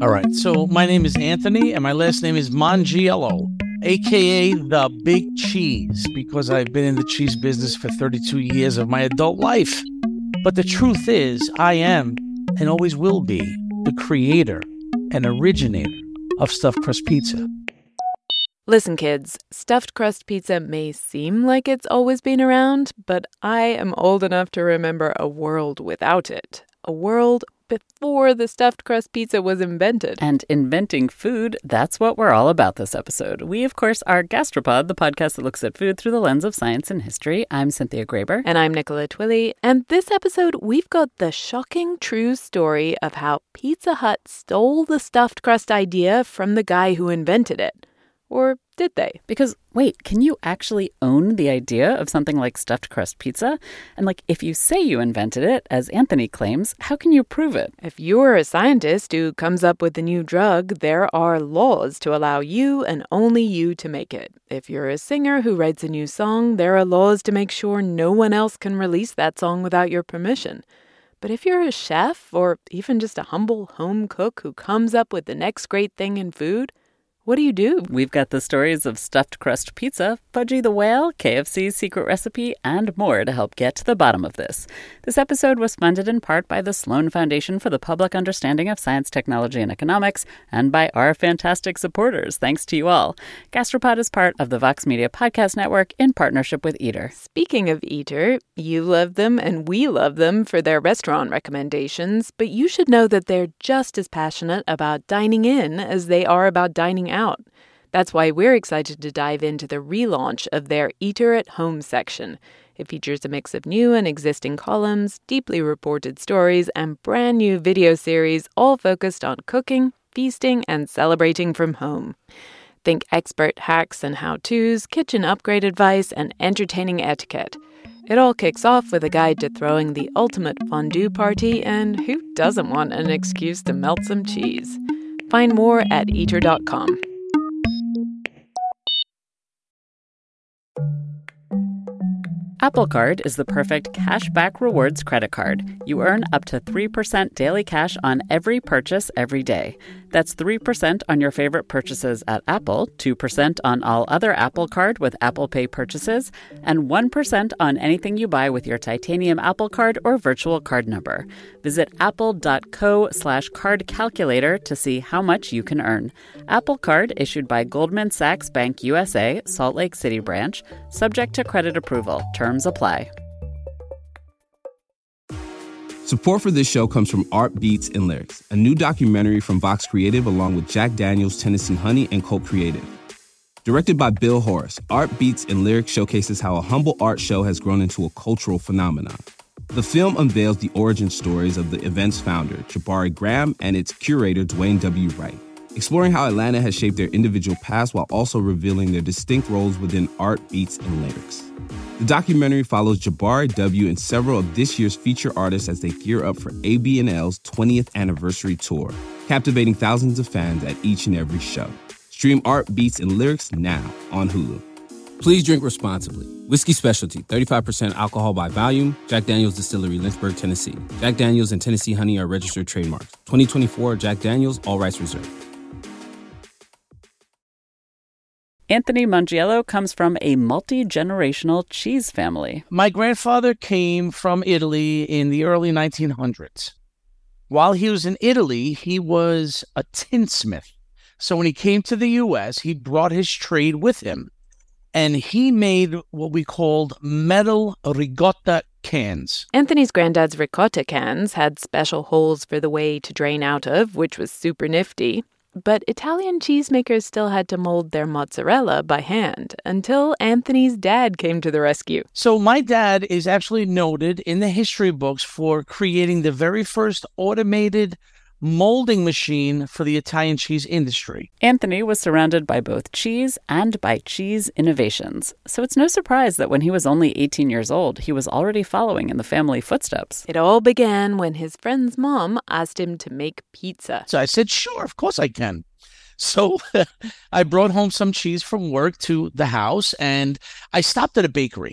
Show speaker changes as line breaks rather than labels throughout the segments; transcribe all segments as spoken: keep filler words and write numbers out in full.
All right, so my name is Anthony, and my last name is Mangiello, a k a. The Big Cheese, because I've been in the cheese business for thirty-two years of my adult life. But the truth is, I am, and always will be, the creator and originator of stuffed crust pizza.
Listen, kids, stuffed crust pizza may seem like it's always been around, but I am old enough to remember a world without it. A world before the stuffed crust pizza was invented.
And inventing food, that's what we're all about this episode. We, of course, are Gastropod, the podcast that looks at food through the lens of science and history. I'm Cynthia Graber.
And I'm Nicola Twilley. And this episode, we've got the shocking true story of how Pizza Hut stole the stuffed crust idea from the guy who invented it. Or did they?
Because, wait, can you actually own the idea of something like stuffed crust pizza? And, like, if you say you invented it, as Anthony claims, how can you prove it?
If you're a scientist who comes up with a new drug, there are laws to allow you and only you to make it. If you're a singer who writes a new song, there are laws to make sure no one else can release that song without your permission. But if you're a chef or even just a humble home cook who comes up with the next great thing in food, what do you do?
We've got the stories of stuffed crust pizza, Pudgy the Whale, K F C's secret recipe, and more to help get to the bottom of this. This episode was funded in part by the Sloan Foundation for the Public Understanding of Science, Technology, and Economics, and by our fantastic supporters. Thanks to you all. Gastropod is part of the Vox Media Podcast Network in partnership with Eater.
Speaking of Eater, you love them and we love them for their restaurant recommendations, but you should know that they're just as passionate about dining in as they are about dining out. That's why we're excited to dive into the relaunch of their Eater at Home section. It features a mix of new and existing columns, deeply reported stories, and brand new video series, all focused on cooking, feasting, and celebrating from home. Think expert hacks and how-tos, kitchen upgrade advice, and entertaining etiquette. It all kicks off with a guide to throwing the ultimate fondue party, and who doesn't want an excuse to melt some cheese? Find more at eater dot com.
Apple Card is the perfect cashback rewards credit card. You earn up to three percent daily cash on every purchase every day. That's three percent on your favorite purchases at Apple, two percent on all other Apple Card with Apple Pay purchases, and one percent on anything you buy with your titanium Apple Card or virtual card number. Visit apple.co slash card calculator to see how much you can earn. Apple Card issued by Goldman Sachs Bank U S A, Salt Lake City branch, subject to credit approval. Terms apply.
Support for this show comes from Art Beats and Lyrics, a new documentary from Vox Creative along with Jack Daniels, Tennessee Honey, and Colt Creative. Directed by Bill Horace, Art Beats and Lyrics showcases how a humble art show has grown into a cultural phenomenon. The film unveils the origin stories of the event's founder, Jabari Graham, and its curator, Dwayne W. Wright, exploring how Atlanta has shaped their individual past while also revealing their distinct roles within Art, Beats, and Lyrics. The documentary follows Jabari W. and several of this year's feature artists as they gear up for A B and L's twentieth anniversary tour, captivating thousands of fans at each and every show. Stream Art, Beats, and Lyrics now on Hulu. Please drink responsibly. Whiskey Specialty, thirty-five percent alcohol by volume. Jack Daniels Distillery, Lynchburg, Tennessee. Jack Daniels and Tennessee Honey are registered trademarks. twenty twenty-four Jack Daniels, all rights reserved.
Anthony Mangiello comes from a multi-generational cheese family.
My grandfather came from Italy in the early nineteen hundreds. While he was in Italy, he was a tinsmith. So when he came to the U S, he brought his trade with him. And he made what we called metal ricotta cans.
Anthony's granddad's ricotta cans had special holes for the whey to drain out of, which was super nifty. But Italian cheesemakers still had to mold their mozzarella by hand until Anthony's dad came to the rescue.
So my dad is actually noted in the history books for creating the very first automated molding machine for the Italian cheese industry.
Anthony was surrounded by both cheese and by cheese innovations. So it's no surprise that when he was only eighteen years old, he was already following in the family footsteps.
It all began when his friend's mom asked him to make pizza.
So I said, sure, of course I can. So I brought home some cheese from work to the house, and I stopped at a bakery.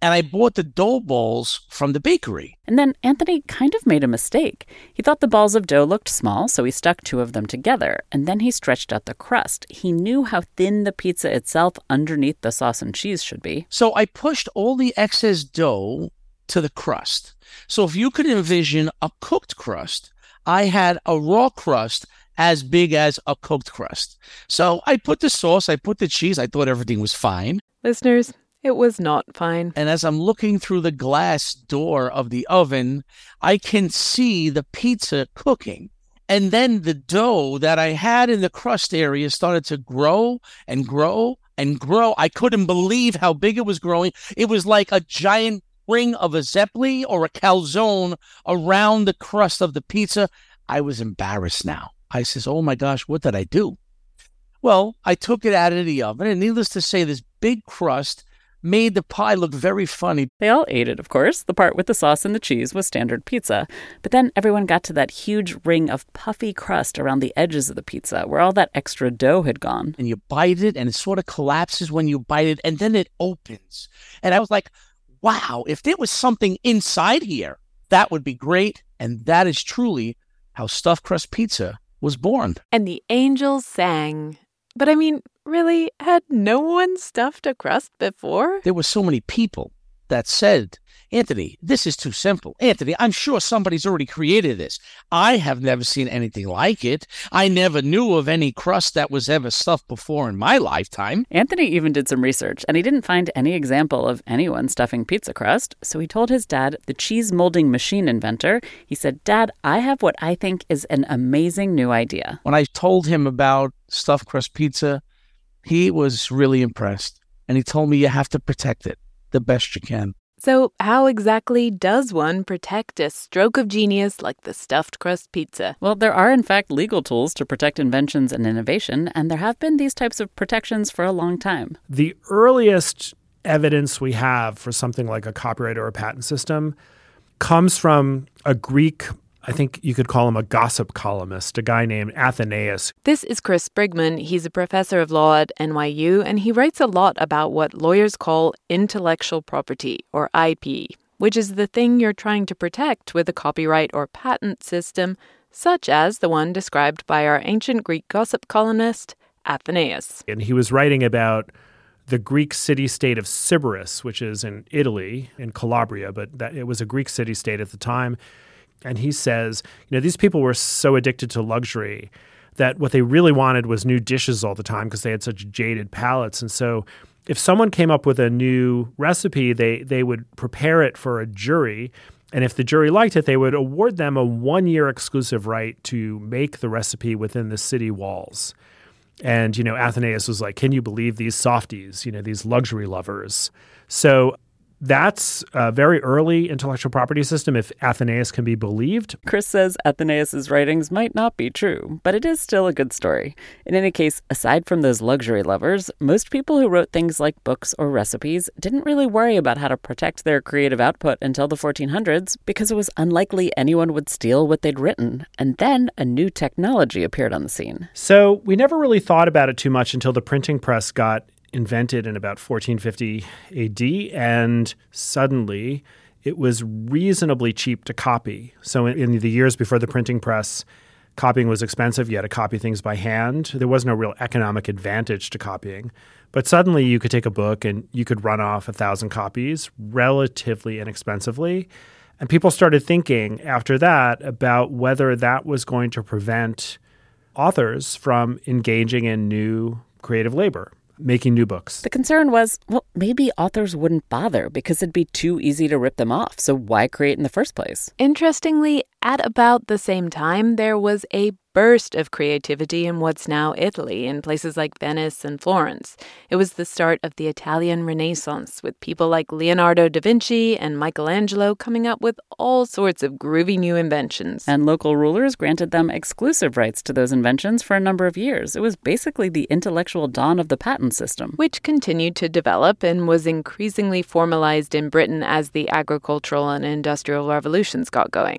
and I bought the dough balls from the bakery.
And then Anthony kind of made a mistake. He thought the balls of dough looked small, so he stuck two of them together, and then he stretched out the crust. He knew how thin the pizza itself underneath the sauce and cheese should be.
So I pushed all the excess dough to the crust. So if you could envision a cooked crust, I had a raw crust as big as a cooked crust. So I put the sauce, I put the cheese, I thought everything was fine.
Listeners, it was not fine.
And as I'm looking through the glass door of the oven, I can see the pizza cooking. And then the dough that I had in the crust area started to grow and grow and grow. I couldn't believe how big it was growing. It was like a giant ring of a Zeppeli or a calzone around the crust of the pizza. I was embarrassed now. I says, oh my gosh, what did I do? Well, I took it out of the oven, and needless to say, this big crust made the pie look very funny.
They all ate it, of course. The part with the sauce and the cheese was standard pizza. But then everyone got to that huge ring of puffy crust around the edges of the pizza where all that extra dough had gone.
And you bite it, and it sort of collapses when you bite it, and then it opens. And I was like, wow, if there was something inside here, that would be great. And that is truly how stuffed crust pizza was born.
And the angels sang. But I mean, really, had no one stuffed a crust before?
There were so many people that said, Anthony, this is too simple. Anthony, I'm sure somebody's already created this. I have never seen anything like it. I never knew of any crust that was ever stuffed before in my lifetime.
Anthony even did some research, and he didn't find any example of anyone stuffing pizza crust. So he told his dad, the cheese molding machine inventor, he said, Dad, I have what I think is an amazing new idea.
When I told him about stuffed crust pizza, he was really impressed. And he told me you have to protect it the best you can.
So how exactly does one protect a stroke of genius like the stuffed crust pizza?
Well, there are, in fact, legal tools to protect inventions and innovation, and there have been these types of protections for a long time.
The earliest evidence we have for something like a copyright or a patent system comes from a Greek, I think you could call him a gossip columnist, a guy named Athenaeus.
This is Chris Brigman. He's a professor of law at N Y U, and he writes a lot about what lawyers call intellectual property, or I P, which is the thing you're trying to protect with a copyright or patent system, such as the one described by our ancient Greek gossip columnist, Athenaeus.
And he was writing about the Greek city-state of Sybaris, which is in Italy, in Calabria, but that it was a Greek city-state at the time. And he says, you know, these people were so addicted to luxury that what they really wanted was new dishes all the time because they had such jaded palates. And so if someone came up with a new recipe, they they would prepare it for a jury. And if the jury liked it, they would award them a one-year exclusive right to make the recipe within the city walls. And, you know, Athenaeus was like, can you believe these softies, you know, these luxury lovers? So that's a very early intellectual property system, if Athenaeus can be believed.
Chris says Athenaeus' writings might not be true, but it is still a good story. In any case, aside from those luxury lovers, most people who wrote things like books or recipes didn't really worry about how to protect their creative output until the fourteen hundreds because it was unlikely anyone would steal what they'd written. And then a new technology appeared on the scene.
So we never really thought about it too much until the printing press got invented in about fourteen fifty A D, and suddenly it was reasonably cheap to copy. So in, in the years before the printing press, copying was expensive. You had to copy things by hand. There was no real economic advantage to copying. But suddenly you could take a book and you could run off a thousand copies relatively inexpensively. And people started thinking after that about whether that was going to prevent authors from engaging in new creative labor, making new books.
The concern was, well, maybe authors wouldn't bother because it'd be too easy to rip them off. So why create in the first place?
Interestingly, at about the same time, there was a burst of creativity in what's now Italy, in places like Venice and Florence. It was the start of the Italian Renaissance, with people like Leonardo da Vinci and Michelangelo coming up with all sorts of groovy new inventions.
And local rulers granted them exclusive rights to those inventions for a number of years. It was basically the intellectual dawn of the patent system,
which continued to develop and was increasingly formalized in Britain as the agricultural and industrial revolutions got going.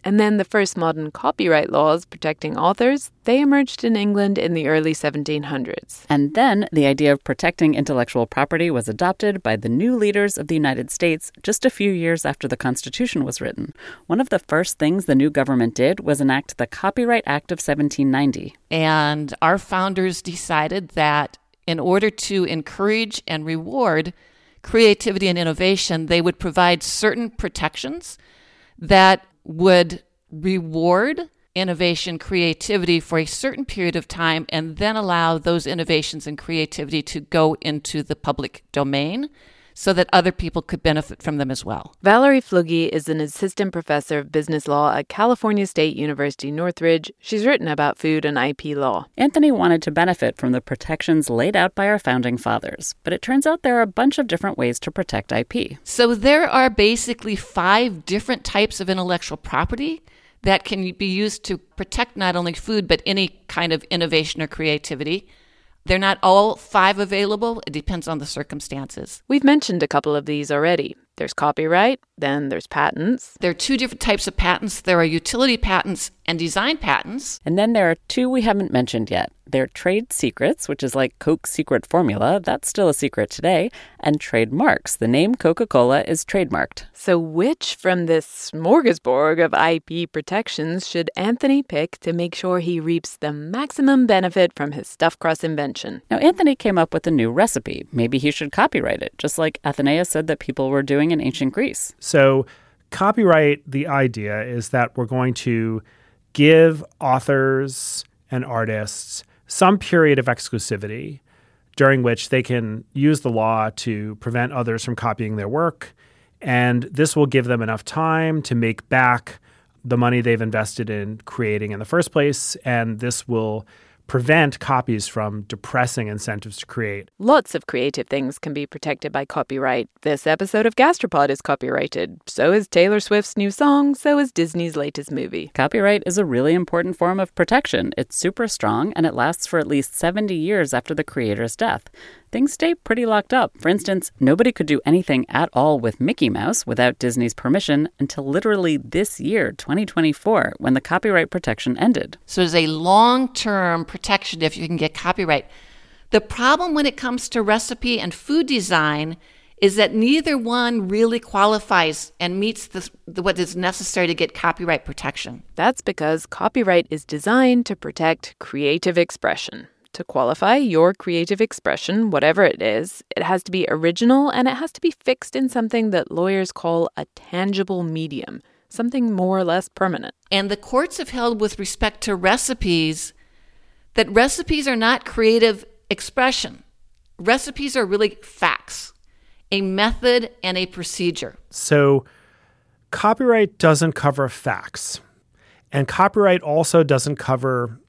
And then the first modern copyright laws protecting authors, they emerged in England in the early seventeen hundreds.
And then the idea of protecting intellectual property was adopted by the new leaders of the United States just a few years after the Constitution was written. One of the first things the new government did was enact the Copyright Act of seventeen ninety.
And our founders decided that in order to encourage and reward creativity and innovation, they would provide certain protections that would reward innovation, creativity for a certain period of time, and then allow those innovations and creativity to go into the public domain so that other people could benefit from them as well.
Valerie Flugge is an assistant professor of business law at California State University, Northridge. She's written about food and I P law.
Anthony wanted to benefit from the protections laid out by our founding fathers, but it turns out there are a bunch of different ways to protect I P.
So there are basically five different types of intellectual property that can be used to protect not only food, but any kind of innovation or creativity. They're not all five available. It depends on the circumstances.
We've mentioned a couple of these already. There's copyright, then there's patents.
There are two different types of patents. There are utility patents and design patents.
And then there are two we haven't mentioned yet. They're trade secrets, which is like Coke's secret formula. That's still a secret today. And trademarks. The name Coca-Cola is trademarked.
So which from this smorgasbord of I P protections should Anthony pick to make sure he reaps the maximum benefit from his stuffed crust invention?
Now, Anthony came up with a new recipe. Maybe he should copyright it, just like Athenaeus said that people were doing in ancient Greece.
So copyright, the idea is that we're going to give authors and artists some period of exclusivity during which they can use the law to prevent others from copying their work. And this will give them enough time to make back the money they've invested in creating in the first place. And this will prevent copies from depressing incentives to create.
Lots of creative things can be protected by copyright. This episode of Gastropod is copyrighted. So is Taylor Swift's new song. So is Disney's latest movie.
Copyright is a really important form of protection. It's super strong, and it lasts for at least seventy years after the creator's death. Things stay pretty locked up. For instance, nobody could do anything at all with Mickey Mouse without Disney's permission until literally this year, twenty twenty-four, when the copyright protection ended.
So there's a long-term protection if you can get copyright. The problem when it comes to recipe and food design is that neither one really qualifies and meets the, the, what is necessary to get copyright protection.
That's because copyright is designed to protect creative expression. To qualify your creative expression, whatever it is, it has to be original and it has to be fixed in something that lawyers call a tangible medium, something more or less permanent.
And the courts have held with respect to recipes that recipes are not creative expression. Recipes are really facts, a method and a procedure.
So copyright doesn't cover facts. And copyright also doesn't cover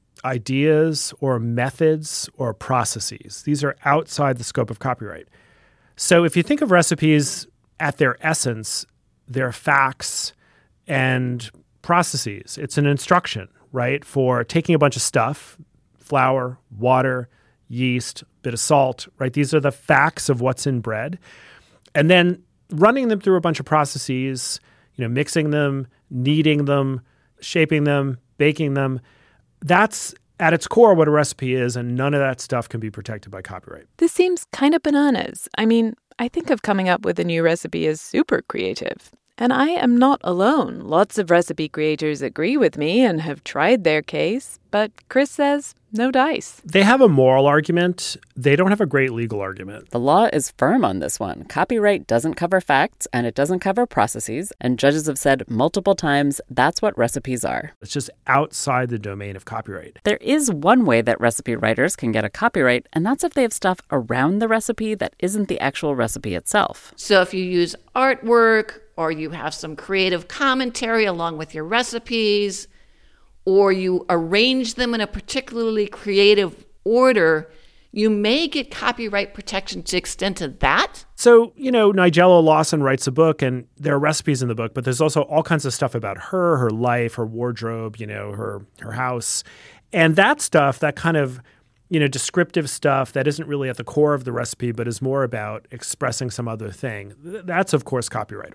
ideas or methods or processes. These are outside the scope of copyright. So if you think of recipes at their essence, they're facts and processes. It's an instruction, right, for taking a bunch of stuff, flour, water, yeast, bit of salt, right? These are the facts of what's in bread. And then running them through a bunch of processes, you know, mixing them, kneading them, shaping them, baking them. That's at its core what a recipe is, and none of that stuff can be protected by copyright.
This seems kind of bananas. I mean, I think of coming up with a new recipe as super creative. And I am not alone. Lots of recipe creators agree with me and have tried their case, but Chris says no dice.
They have a moral argument. They don't have a great legal argument.
The law is firm on this one. Copyright doesn't cover facts and it doesn't cover processes, and judges have said multiple times that's what recipes are.
It's just outside the domain of copyright.
There is one way that recipe writers can get a copyright, and that's if they have stuff around the recipe that isn't the actual recipe itself.
So if you use artwork, or you have some creative commentary along with your recipes, or you arrange them in a particularly creative order, you may get copyright protection to extend to that.
So, you know, Nigella Lawson writes a book, and there are recipes in the book, but there's also all kinds of stuff about her, her life, her wardrobe, you know, her her house. And that stuff, that kind of, you know, descriptive stuff that isn't really at the core of the recipe, but is more about expressing some other thing, that's, of course, copyrightable.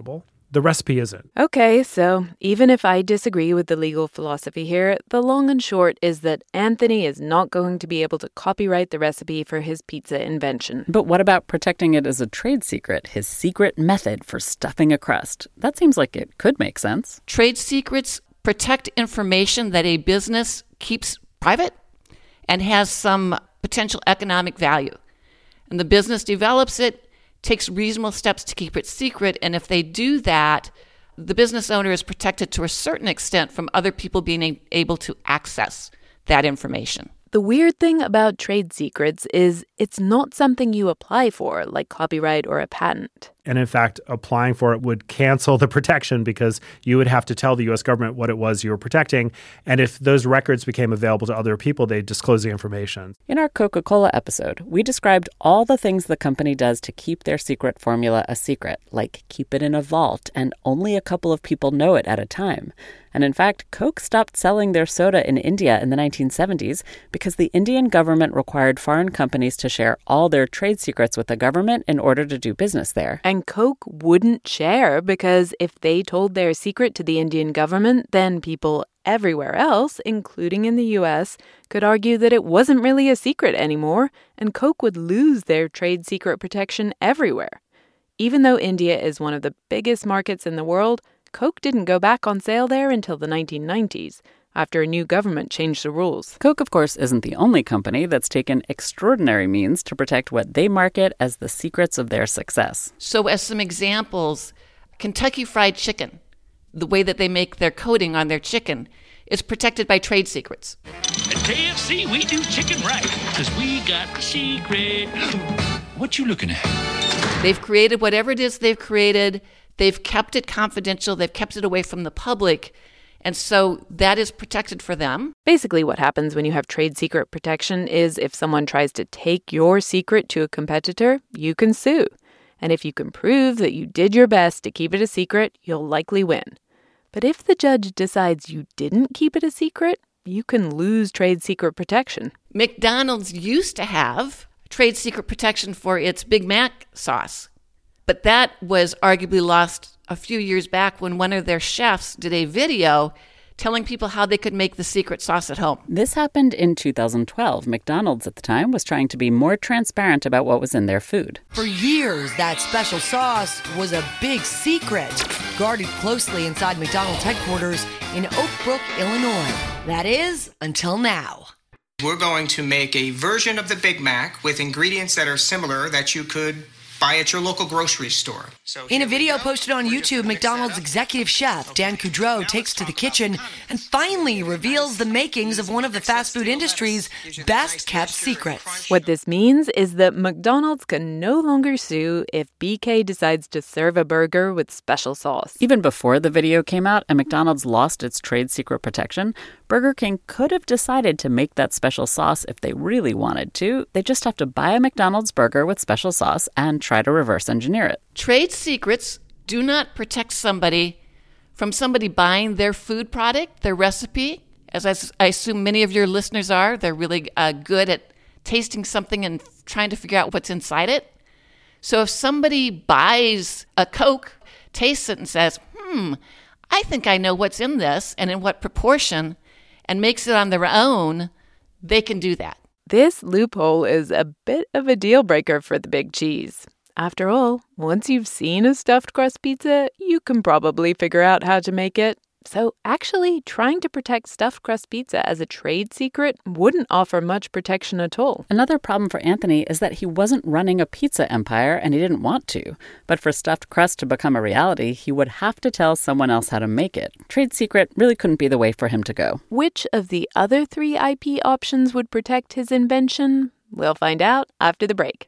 the recipe isn't.
Okay, so even if I disagree with the legal philosophy here, the long and short is that Anthony is not going to be able to copyright the recipe for his pizza invention.
But what about protecting it as a trade secret, his secret method for stuffing a crust? That seems like it could make sense.
Trade secrets protect information that a business keeps private and has some potential economic value. And the business develops it, takes reasonable steps to keep it secret, and if they do that, the business owner is protected to a certain extent from other people being a- able to access that information.
The weird thing about trade secrets is it's not something you apply for, like copyright or a patent.
And in fact, applying for it would cancel the protection because you would have to tell the U S government what it was you were protecting. And if those records became available to other people, they'd disclose the information.
In our Coca-Cola episode, we described all the things the company does to keep their secret formula a secret, like keep it in a vault and only a couple of people know it at a time. And in fact, Coke stopped selling their soda in India in the nineteen seventies because the Indian government required foreign companies to share all their trade secrets with the government in order to do business there.
And Coke wouldn't share because if they told their secret to the Indian government, then people everywhere else, including in the U S, could argue that it wasn't really a secret anymore, and Coke would lose their trade secret protection everywhere. Even though India is one of the biggest markets in the world, Coke didn't go back on sale there until the nineteen nineties, after a new government changed the rules.
Coke, of course, isn't the only company that's taken extraordinary means to protect what they market as the secrets of their success.
So as some examples, Kentucky Fried Chicken, the way that they make their coating on their chicken, is protected by trade secrets.
At K F C, we do chicken right, because we got the secret. What you looking at?
They've created whatever it is they've created. They've kept it confidential. They've kept it away from the public. And so that is protected for them.
Basically, what happens when you have trade secret protection is if someone tries to take your secret to a competitor, you can sue. And if you can prove that you did your best to keep it a secret, you'll likely win. But if the judge decides you didn't keep it a secret, you can lose trade secret protection.
McDonald's used to have trade secret protection for its Big Mac sauce. But that was arguably lost a few years back when one of their chefs did a video telling people how they could make the secret sauce at home.
This happened in two thousand twelve. McDonald's at the time was trying to be more transparent about what was in their food.
For years, that special sauce was a big secret, guarded closely inside McDonald's headquarters in Oak Brook, Illinois. That is, until now.
We're going to make a version of the Big Mac with ingredients that are similar that you could buy at your local grocery store. So
in a video posted on YouTube, McDonald's executive chef Dan Coudreau takes to the kitchen and finally reveals the makings of one of the fast food industry's best kept secrets.
What this means is that McDonald's can no longer sue if B K decides to serve a burger with special sauce.
Even before the video came out and McDonald's lost its trade secret protection, Burger King could have decided to make that special sauce if they really wanted to. They just have to buy a McDonald's burger with special sauce and try to reverse engineer it.
Trade secrets do not protect somebody from somebody buying their food product, their recipe. As I, I assume many of your listeners are, they're really uh, good at tasting something and trying to figure out what's inside it. So if somebody buys a Coke, tastes it and says, hmm, I think I know what's in this and in what proportion, and makes it on their own, they can do that.
This loophole is a bit of a deal breaker for the Big Cheese. After all, once you've seen a stuffed crust pizza, you can probably figure out how to make it. So actually, trying to protect stuffed crust pizza as a trade secret wouldn't offer much protection at all.
Another problem for Anthony is that he wasn't running a pizza empire and he didn't want to. But for stuffed crust to become a reality, he would have to tell someone else how to make it. Trade secret really couldn't be the way for him to go.
Which of the other three I P options would protect his invention? We'll find out after the break.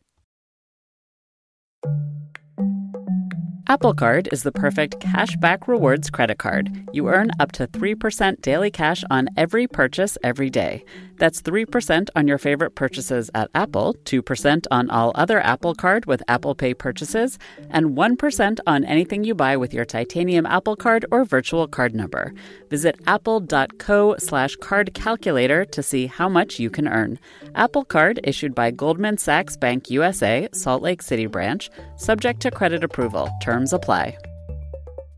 Apple Card is the perfect cashback rewards credit card. You earn up to three percent daily cash on every purchase every day. That's three percent on your favorite purchases at Apple, two percent on all other Apple Card with Apple Pay purchases, and one percent on anything you buy with your titanium Apple Card or virtual card number. Visit apple.co slash card calculator to see how much you can earn. Apple Card issued by Goldman Sachs Bank U S A, Salt Lake City branch, subject to credit approval. Terms apply.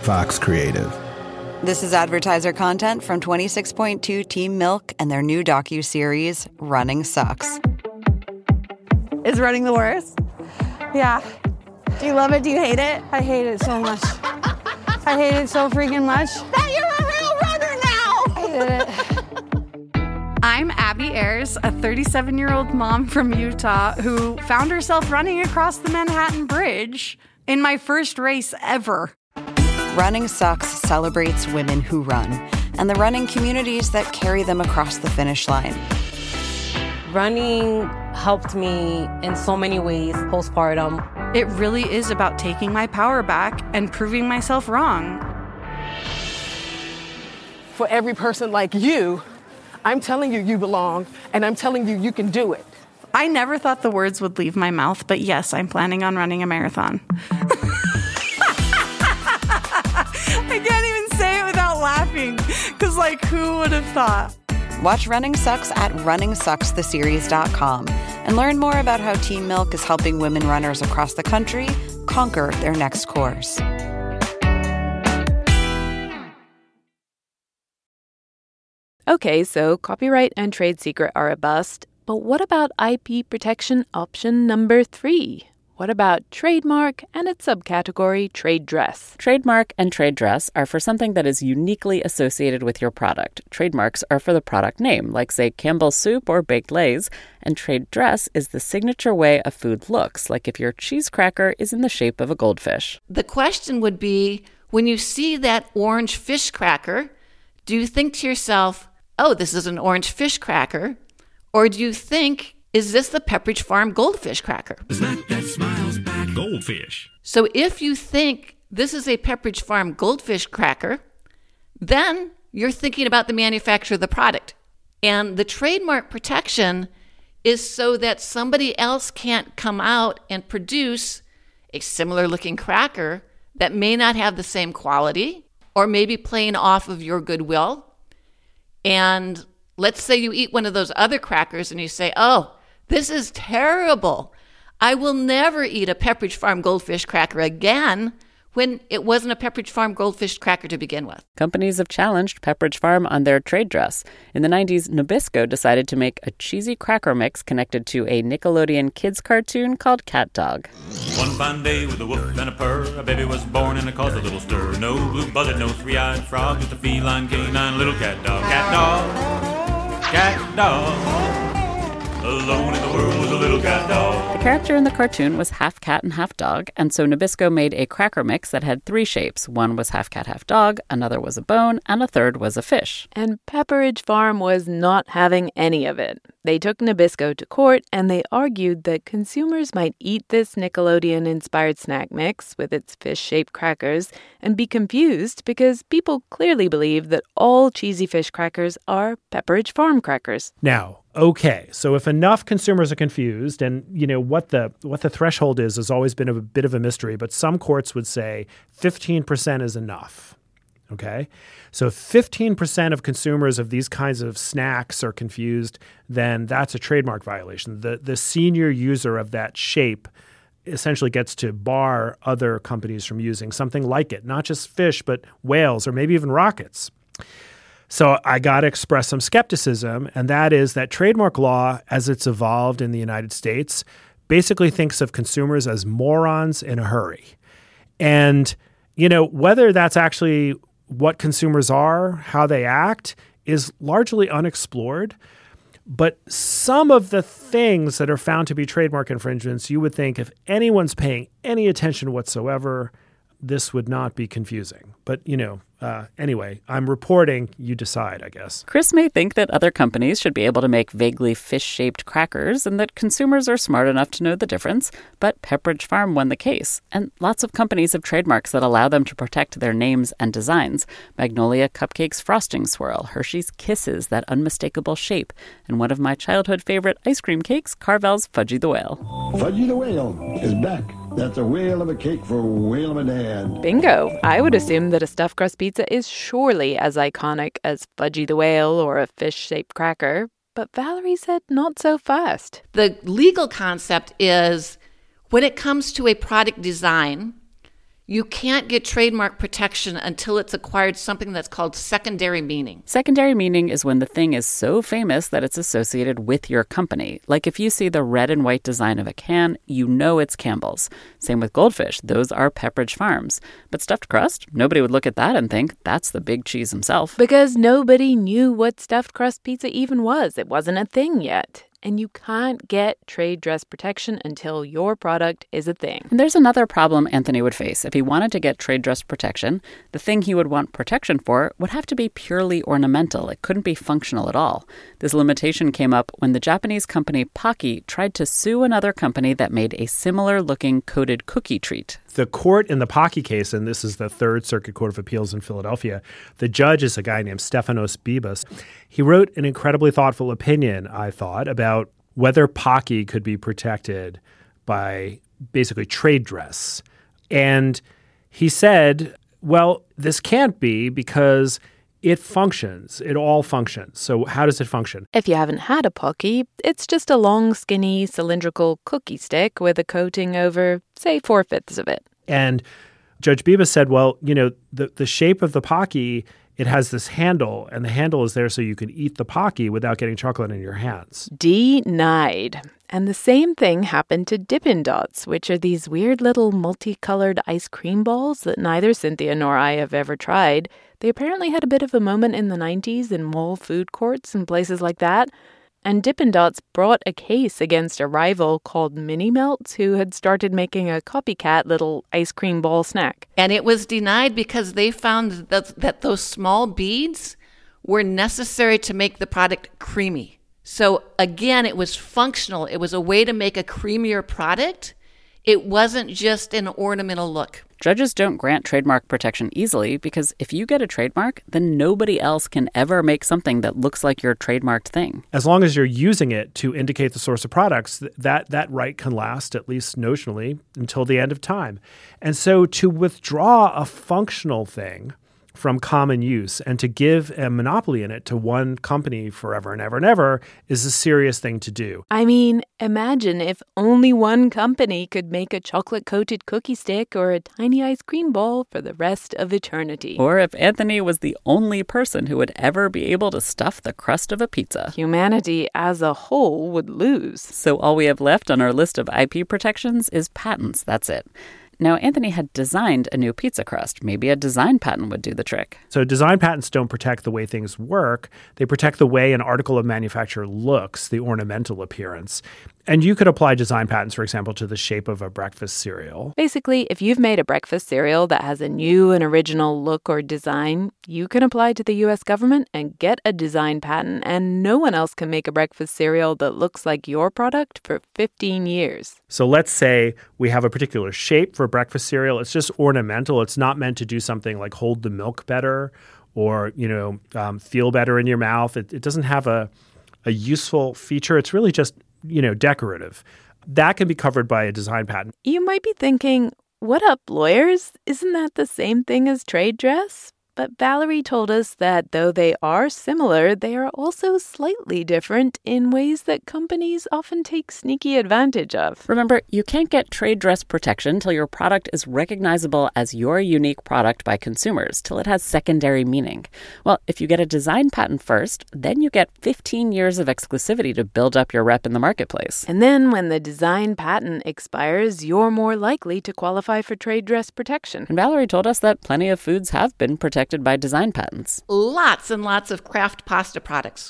Fox Creative.
This is advertiser content from twenty-six point two Team Milk and their new docuseries, Running Sucks.
Is running the worst? Yeah. Do you love it? Do you hate it? I hate it so much. I hate it so freaking much. That you're a real runner now! I hate it.
I'm Abby Ayers, a thirty-seven-year-old mom from Utah who found herself running across the Manhattan Bridge in my first race ever.
Running Sucks celebrates women who run and the running communities that carry them across the finish line.
Running helped me in so many ways postpartum.
It really is about taking my power back and proving myself wrong.
For every person like you, I'm telling you you belong, and I'm telling you you can do it.
I never thought the words would leave my mouth, but yes, I'm planning on running a marathon. I can't even say it without laughing, because, like, who would have thought?
Watch Running Sucks at running sucks the series dot com and learn more about how Team Milk is helping women runners across the country conquer their next course.
Okay, so copyright and trade secret are a bust, but what about I P protection option number three? What about trademark and its subcategory, trade dress?
Trademark and trade dress are for something that is uniquely associated with your product. Trademarks are for the product name, like, say, Campbell's Soup or Baked Lays. And trade dress is the signature way a food looks, like if your cheese cracker is in the shape of a goldfish.
The question would be, when you see that orange fish cracker, do you think to yourself, oh, this is an orange fish cracker? Or do you think, is this the Pepperidge Farm goldfish cracker?
The snack that smiles back. Goldfish.
So if you think this is a Pepperidge Farm goldfish cracker, then you're thinking about the manufacturer of the product. And the trademark protection is so that somebody else can't come out and produce a similar looking cracker that may not have the same quality or maybe playing off of your goodwill. And let's say you eat one of those other crackers and you say, oh, this is terrible. I will never eat a Pepperidge Farm goldfish cracker again, when it wasn't a Pepperidge Farm goldfish cracker to begin with.
Companies have challenged Pepperidge Farm on their trade dress. In the nineties, Nabisco decided to make a cheesy cracker mix connected to a Nickelodeon kids cartoon called Cat Dog.
One fine day with a woof and a purr, a baby was born and it caused a little stir. No blue buzzard, no three-eyed frog, just a feline canine little cat dog. Cat dog, cat dog. Alone in the world was a little cat dog.
The character in the cartoon was half cat and half dog, and so Nabisco made a cracker mix that had three shapes. One was half cat, half dog, another was a bone, and a third was a fish.
And Pepperidge Farm was not having any of it. They took Nabisco to court, and they argued that consumers might eat this Nickelodeon-inspired snack mix with its fish-shaped crackers and be confused because people clearly believe that all cheesy fish crackers are Pepperidge Farm crackers.
Now, okay, so if enough consumers are confused, and you know what the what the threshold is has always been a bit of a mystery, but some courts would say fifteen percent is enough. Okay, so if fifteen percent of consumers of these kinds of snacks are confused, then that's a trademark violation. The the senior user of that shape essentially gets to bar other companies from using something like it, not just fish, but whales or maybe even rockets. So I got to express some skepticism, and that is that trademark law, as it's evolved in the United States, basically thinks of consumers as morons in a hurry. And, you know, whether that's actually what consumers are, how they act, is largely unexplored. But some of the things that are found to be trademark infringements, you would think if anyone's paying any attention whatsoever, this would not be confusing. But, you know, uh, anyway, I'm reporting, you decide, I guess.
Chris may think that other companies should be able to make vaguely fish-shaped crackers and that consumers are smart enough to know the difference, but Pepperidge Farm won the case. And lots of companies have trademarks that allow them to protect their names and designs. Magnolia Cupcake's frosting swirl, Hershey's Kisses, that unmistakable shape, and one of my childhood favorite ice cream cakes, Carvel's Fudgy the Whale.
Fudgy the Whale is back. That's a whale of a cake for a whale of a dad.
Bingo. I would assume that a stuffed crust pizza is surely as iconic as Fudgy the Whale or a fish-shaped cracker. But Valerie said not so fast.
The legal concept is when it comes to a product design, You can't get trademark protection until it's acquired something that's called secondary meaning.
Secondary meaning is when the thing is so famous that it's associated with your company. Like if you see the red and white design of a can, you know it's Campbell's. Same with Goldfish. Those are Pepperidge Farms. But stuffed crust, nobody would look at that and think that's the Big Cheese himself.
Because nobody knew what stuffed crust pizza even was. It wasn't a thing yet. And you can't get trade dress protection until your product is a thing.
And there's another problem Anthony would face. If he wanted to get trade dress protection, the thing he would want protection for would have to be purely ornamental. It couldn't be functional at all. This limitation came up when the Japanese company Pocky tried to sue another company that made a similar-looking coated cookie treat.
The court in the Pocky case, and this is the Third Circuit Court of Appeals in Philadelphia, the judge is a guy named Stefanos Bibas. He wrote an incredibly thoughtful opinion, I thought, about whether Pocky could be protected by basically trade dress. And he said, well, this can't be because it functions. It all functions. So how does it function?
If you haven't had a Pocky, it's just a long, skinny, cylindrical cookie stick with a coating over, say, four-fifths of it.
And Judge Bibas said, well, you know, the, the shape of the Pocky, it has this handle, and the handle is there so you can eat the Pocky without getting chocolate in your hands.
Denied. And the same thing happened to Dippin' Dots, which are these weird little multicolored ice cream balls that neither Cynthia nor I have ever tried. They apparently had a bit of a moment in the nineties in mall food courts and places like that. And Dippin' Dots brought a case against a rival called Mini Melts, who had started making a copycat little ice cream ball snack.
And it was denied because they found that, that those small beads were necessary to make the product creamy. So again, it was functional. It was a way to make a creamier product. It wasn't just an ornamental look.
Judges don't grant trademark protection easily because if you get a trademark, then nobody else can ever make something that looks like your trademarked thing.
As long as you're using it to indicate the source of products, that, that right can last, at least notionally, until the end of time. And so to withdraw a functional thing from common use and to give a monopoly in it to one company forever and ever and ever is a serious thing to do.
I mean, imagine if only one company could make a chocolate-coated cookie stick or a tiny ice cream ball for the rest of eternity.
Or if Anthony was the only person who would ever be able to stuff the crust of a pizza.
Humanity as a whole would lose.
So all we have left on our list of I P protections is patents. That's it. Now, Anthony had designed a new pizza crust. Maybe a design patent would do the trick.
So design patents don't protect the way things work. They protect the way an article of manufacture looks, the ornamental appearance. And you could apply design patents, for example, to the shape of a breakfast cereal.
Basically, if you've made a breakfast cereal that has a new and original look or design, you can apply to the U S government and get a design patent, and no one else can make a breakfast cereal that looks like your product for fifteen years.
So let's say we have a particular shape for breakfast cereal. It's just ornamental. It's not meant to do something like hold the milk better or, you know, um, feel better in your mouth. It, it doesn't have a, a useful feature. It's really just, you know, decorative. That can be covered by a design patent.
You might be thinking, what up, lawyers? Isn't that the same thing as trade dress? But Valerie told us that though they are similar, they are also slightly different in ways that companies often take sneaky advantage of.
Remember, you can't get trade dress protection till your product is recognizable as your unique product by consumers, till it has secondary meaning. Well, if you get a design patent first, then you get fifteen years of exclusivity to build up your rep in the marketplace.
And then when the design patent expires, you're more likely to qualify for trade dress protection.
And Valerie told us that plenty of foods have been protected by design patents.
Lots and lots of Kraft pasta products.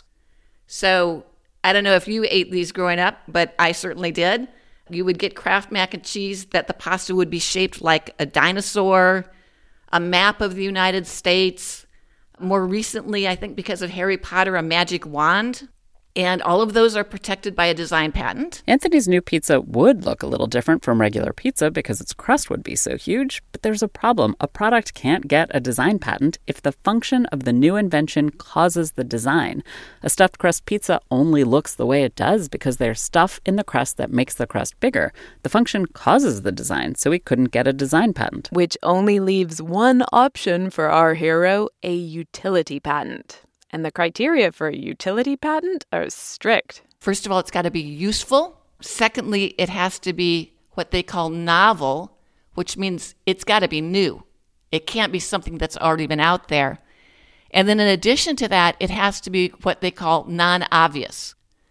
So I don't know if you ate these growing up, but I certainly did. You would get Kraft mac and cheese that the pasta would be shaped like a dinosaur, a map of the United States. More recently, I think because of Harry Potter, a magic wand. And all of those are protected by a design patent.
Anthony's new pizza would look a little different from regular pizza because its crust would be so huge. But there's a problem. A product can't get a design patent if the function of the new invention causes the design. A stuffed crust pizza only looks the way it does because there's stuff in the crust that makes the crust bigger. The function causes the design, so we couldn't get a design patent.
Which only leaves one option for our hero, a utility patent. And the criteria for a utility patent are strict.
First of all, it's got to be useful. Secondly, it has to be what they call novel, which means it's got to be new. It can't be something that's already been out there. And then in addition to that, it has to be what they call non-obvious.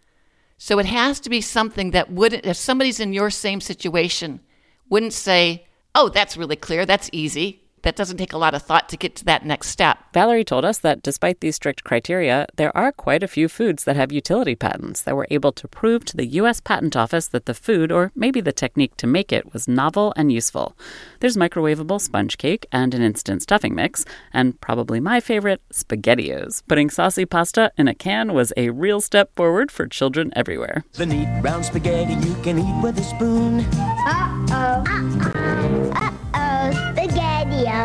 So it has to be something that wouldn't, if somebody's in your same situation, wouldn't say, oh, that's really clear, that's easy. That doesn't take a lot of thought to get to that next step.
Valerie told us that despite these strict criteria, there are quite a few foods that have utility patents that were able to prove to the U S Patent Office that the food, or maybe the technique to make it, was novel and useful. There's microwavable sponge cake and an instant stuffing mix, and probably my favorite, SpaghettiOs. Putting saucy pasta in a can was a real step forward for children everywhere.
The neat brown spaghetti you can eat with a spoon.
Uh-oh. Uh-oh. Uh-oh. SpaghettiOs.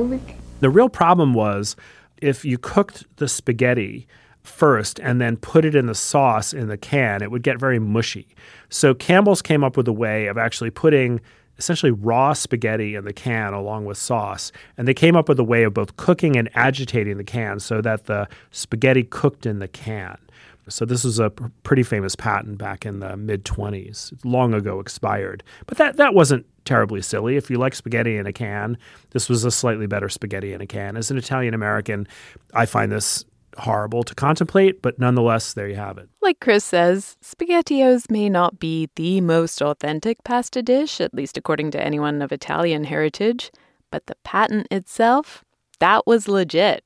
The real problem was if you cooked the spaghetti first and then put it in the sauce in the can, it would get very mushy. So Campbell's came up with a way of actually putting essentially raw spaghetti in the can along with sauce. And they came up with a way of both cooking and agitating the can so that the spaghetti cooked in the can. So this was a pr- pretty famous patent back in the mid-twenties. Long ago expired. But that, that wasn't terribly silly. If you like spaghetti in a can, this was a slightly better spaghetti in a can. As an Italian-American, I find this horrible to contemplate, but nonetheless, there you have it.
Like Chris says, SpaghettiOs may not be the most authentic pasta dish, at least according to anyone of Italian heritage, but the patent itself, that was legit.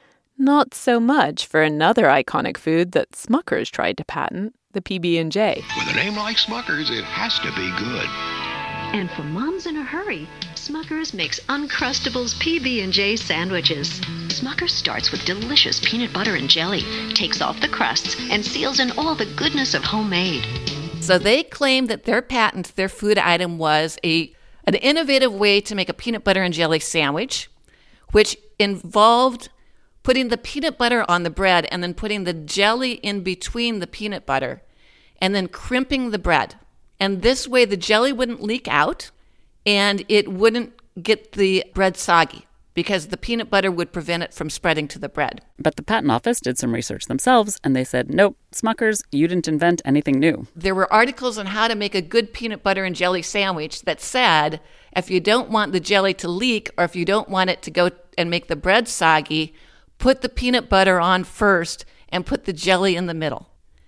Not so much for another iconic food that Smucker's tried to patent, the P B and J.
With a name like Smucker's, it has to be good.
And for moms in a hurry, Smucker's makes Uncrustables P B and J sandwiches. Smucker's starts with delicious peanut butter and jelly, takes off the crusts, and seals in all the goodness of homemade.
So they claim that their patent, their food item, was a an innovative way to make a peanut butter and jelly sandwich, which involved putting the peanut butter on the bread and then putting the jelly in between the peanut butter and then crimping the bread. And this way the jelly wouldn't leak out and it wouldn't get the bread soggy because the peanut butter would prevent it from spreading to the bread.
But the patent office did some research themselves and they said, nope, Smucker's, you didn't invent anything new.
There were articles on how to make a good peanut butter and jelly sandwich that said if you don't want the jelly to leak or if you don't want it to go and make the bread soggy, put the peanut butter on first and put the jelly in the middle.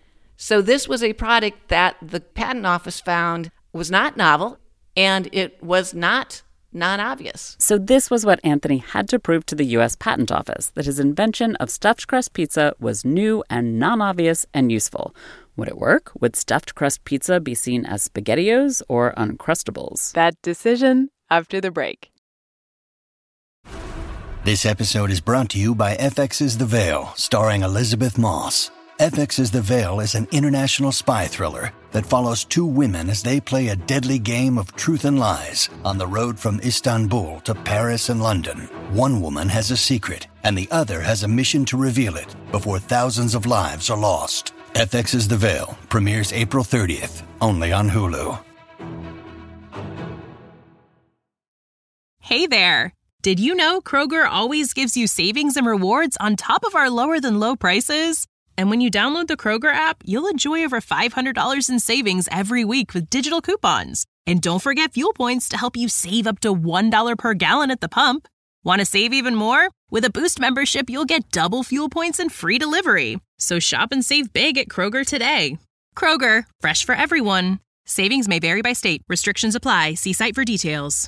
So this was a product that the patent office found was not novel and it was not non-obvious.
So this was what Anthony had to prove to the U S Patent Office, that his invention of stuffed crust pizza was new and non-obvious and useful. Would it work? Would stuffed crust pizza be seen as SpaghettiOs or Uncrustables?
That decision after the break.
This episode is brought to you by F X's The Veil, starring Elizabeth Moss. F X's The Veil is an international spy thriller that follows two women as they play a deadly game of truth and lies on the road from Istanbul to Paris and London. One woman has a secret, and the other has a mission to reveal it before thousands of lives are lost. F X's The Veil premieres April thirtieth, only on Hulu.
Hey there! Did you know Kroger always gives you savings and rewards on top of our lower-than-low prices? And when you download the Kroger app, you'll enjoy over five hundred dollars in savings every week with digital coupons. And don't forget fuel points to help you save up to one dollar per gallon at the pump. Want to save even more? With a Boost membership, you'll get double fuel points and free delivery. So shop and save big at Kroger today. Kroger, fresh for everyone. Savings may vary by state. Restrictions apply. See site for details.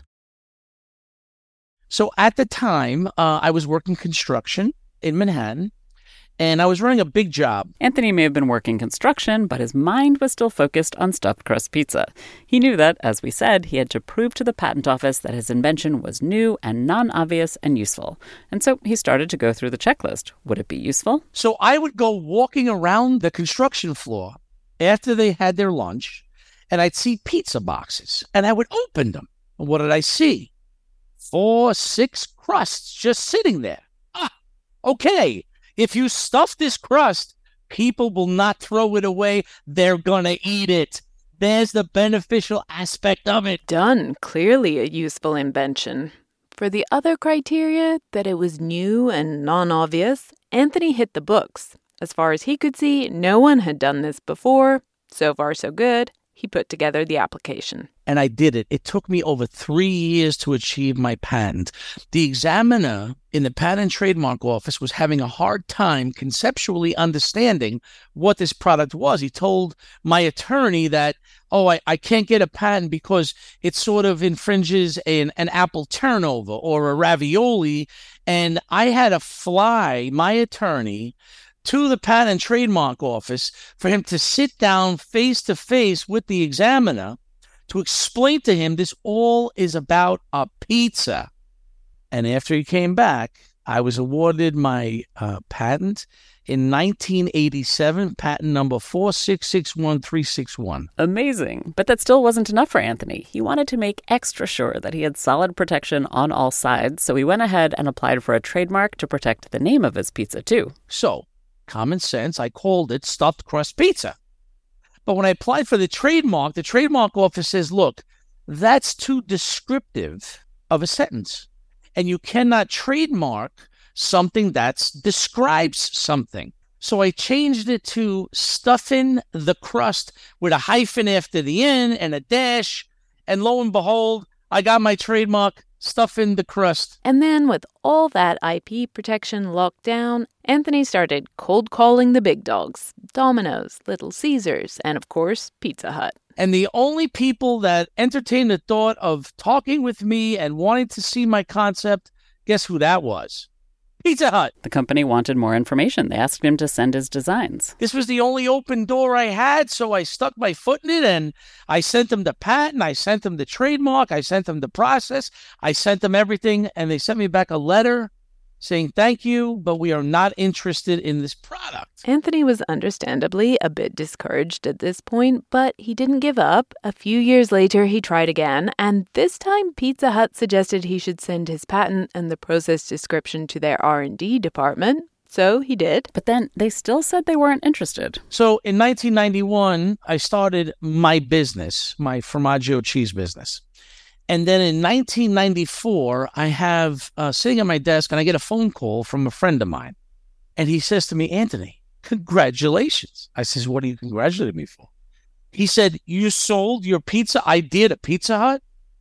So at the time, uh, I was working construction in Manhattan, and I was running a big job.
Anthony may have been working construction, but his mind was still focused on stuffed crust pizza. He knew that, as we said, he had to prove to the patent office that his invention was new and non-obvious and useful. And so he started to go through the checklist. Would it be useful?
So I would go walking around the construction floor after they had their lunch, and I'd see pizza boxes, and I would open them. And what did I see? Four, six crusts just sitting there. Ah, okay. If you stuff this crust, people will not throw it away. They're going to eat it. There's the beneficial aspect of it.
Done. Clearly a useful invention. For the other criteria, that it was new and non-obvious, Anthony hit the books. As far as he could see, no one had done this before. So far, so good. he put together the application.
And I did it. It took me over three years to achieve my patent. The examiner in the Patent and Trademark Office was having a hard time conceptually understanding what this product was. He told my attorney that, oh, I, I can't get a patent because it sort of infringes an, an apple turnover or a ravioli. And I had to fly my attorney to the Patent and Trademark Office for him to sit down face to face with the examiner to explain to him this all is about a pizza. And after he came back, I was awarded my uh, patent in nineteen eighty-seven, patent number four six six one three six one.
Amazing. But that still wasn't enough for Anthony. He wanted to make extra sure that he had solid protection on all sides, so he went ahead and applied for a trademark to protect the name of his pizza, too.
So, common sense, I called it stuffed crust pizza. But when I applied for the trademark, the trademark office says, look, that's too descriptive of a sentence. And you cannot trademark something that describes something. So I changed it to stuffing the crust with a hyphen after the N and a dash. And lo and behold, I got my trademark, stuffing the crust.
And then with all that I P protection locked down, Anthony started cold calling the big dogs, Domino's, Little Caesars, and of course, Pizza Hut.
And the only people that entertained the thought of talking with me and wanting to see my concept, guess who that was? Pizza Hut.
The company wanted more information. They asked him to send his designs.
This was the only open door I had, so I stuck my foot in it, and I sent them the patent, I sent them the trademark, I sent them the process, I sent them everything, and they sent me back a letter saying, thank you, but we are not interested in this product.
Anthony was understandably a bit discouraged at this point, but he didn't give up. A few years later, he tried again, and this time Pizza Hut suggested he should send his patent and the process description to their R and D department. So he did.
But then they still said they weren't interested.
So in nineteen ninety-one, I started my business, my Formaggio cheese business. And then in nineteen ninety-four, I have uh, sitting at my desk and I get a phone call from a friend of mine. And he says to me, Anthony, congratulations. I says, what are you congratulating me for? He said, you sold your pizza idea to Pizza Hut?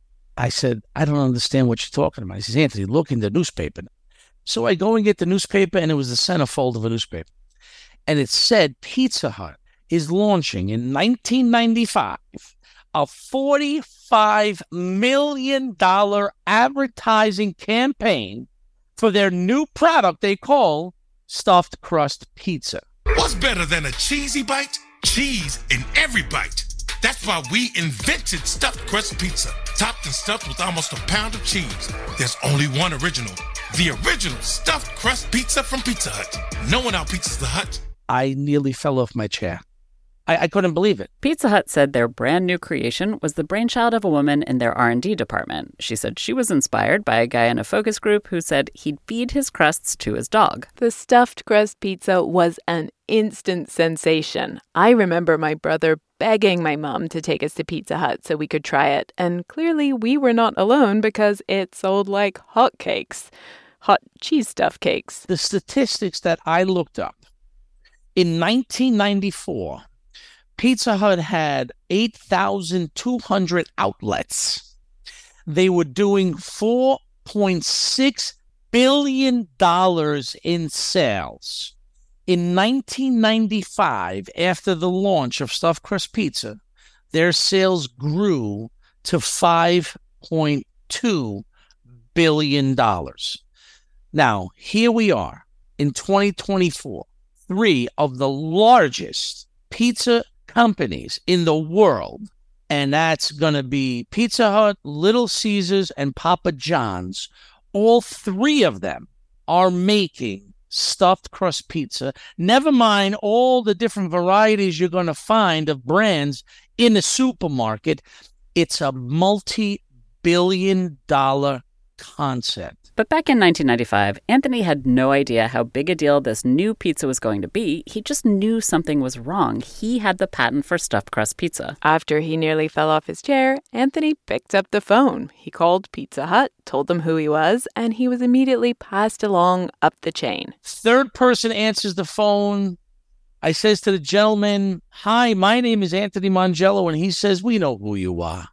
I said, I don't understand what you're talking about. He says, Anthony, look in the newspaper. So I go and get the newspaper, and it was the centerfold of a newspaper. And it said Pizza Hut is launching in nineteen ninety-five a forty-five million dollars advertising campaign for their new product they call stuffed crust pizza.
What's better than a cheesy bite? Cheese in every bite. That's why we invented stuffed crust pizza, topped and stuffed with almost a pound of cheese. There's only one original, the original stuffed crust pizza from Pizza Hut. No one out-pizzas the Hut.
I nearly fell off my chair. I, I couldn't believe it.
Pizza Hut said their brand new creation was the brainchild of a woman in their R and D department. She said she was inspired by a guy in a focus group who said he'd feed his crusts to his dog.
The stuffed crust pizza was an instant sensation. I remember my brother begging my mom to take us to Pizza Hut so we could try it. And clearly we were not alone because it sold like hotcakes. Hot cheese stuffed cakes.
The statistics that I looked up, in nineteen ninety-four, Pizza Hut had eight thousand two hundred outlets. They were doing four point six billion dollars in sales. In nineteen ninety-five, after the launch of stuffed crust pizza, their sales grew to five point two billion dollars. Now, here we are in twenty twenty-four. Three of the largest pizza companies in the world, and that's going to be Pizza Hut, Little Caesars, and Papa John's. All three of them are making stuffed crust pizza. Never mind all the different varieties you're going to find of brands in the supermarket. It's a multi-billion dollar concept.
But back in nineteen ninety-five, Anthony had no idea how big a deal this new pizza was going to be. He just knew something was wrong. He had the patent for stuffed crust pizza.
After he nearly fell off his chair, Anthony picked up the phone. He called Pizza Hut, told them who he was, and he was immediately passed along up the chain.
Third person answers the phone. I says to the gentleman, hi, my name is Anthony Mangello. And he says, we know who you are.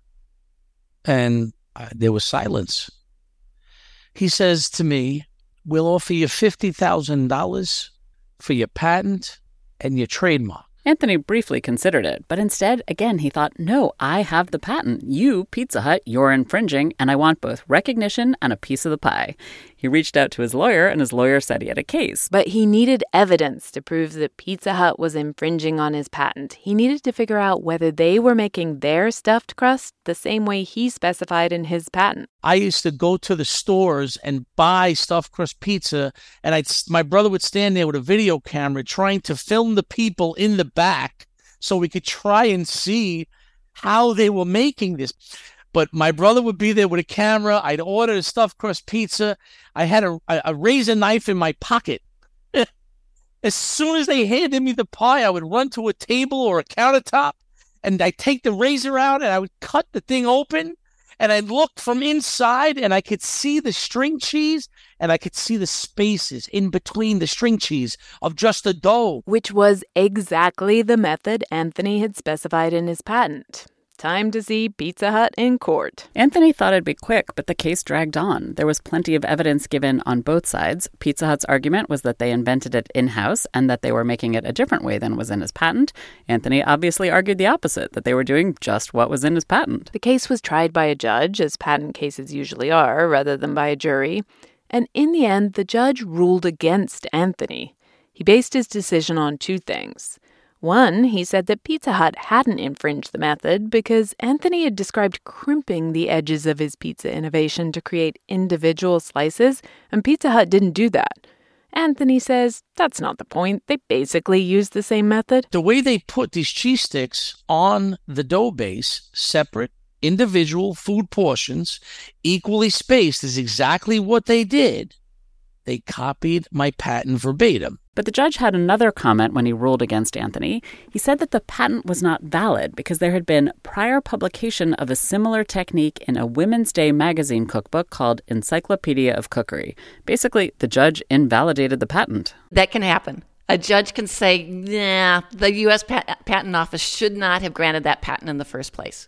And uh, there was silence. He says to me, we'll offer you fifty thousand dollars for your patent and your trademark.
Anthony briefly considered it, but instead, again, he thought, no, I have the patent. You, Pizza Hut, you're infringing, and I want both recognition and a piece of the pie. He reached out to his lawyer, and his lawyer said he had a case.
But he needed evidence to prove that Pizza Hut was infringing on his patent. He needed to figure out whether they were making their stuffed crust the same way he specified in his patent.
I used to go to the stores and buy stuffed crust pizza, and I'd, my brother would stand there with a video camera trying to film the people in the back so we could try and see how they were making this. But my brother would be there with a camera. I'd order a stuffed crust pizza. I had a, a, a razor knife in my pocket. As soon as they handed me the pie, I would run to a table or a countertop, and I'd take the razor out, and I would cut the thing open, and I'd look from inside, and I could see the string cheese, and I could see the spaces in between the string cheese of just the dough.
Which was exactly the method Anthony had specified in his patent. Time to see Pizza Hut in court.
Anthony thought it'd be quick, but the case dragged on. There was plenty of evidence given on both sides. Pizza Hut's argument was that they invented it in-house and that they were making it a different way than was in his patent. Anthony obviously argued the opposite, that they were doing just what was in his patent.
The case was tried by a judge, as patent cases usually are, rather than by a jury. And in the end, the judge ruled against Anthony. He based his decision on two things. One, he said that Pizza Hut hadn't infringed the method because Anthony had described crimping the edges of his pizza innovation to create individual slices, and Pizza Hut didn't do that. Anthony says that's not the point. They basically used the same method.
The way they put these cheese sticks on the dough base, separate, individual food portions, equally spaced, is exactly what they did. They copied my patent verbatim.
But the judge had another comment when he ruled against Anthony. He said that the patent was not valid because there had been prior publication of a similar technique in a Women's Day magazine cookbook called Encyclopedia of Cookery. Basically, the judge invalidated the patent.
That can happen. A judge can say, nah, the U S Pat- Patent Office should not have granted that patent in the first place.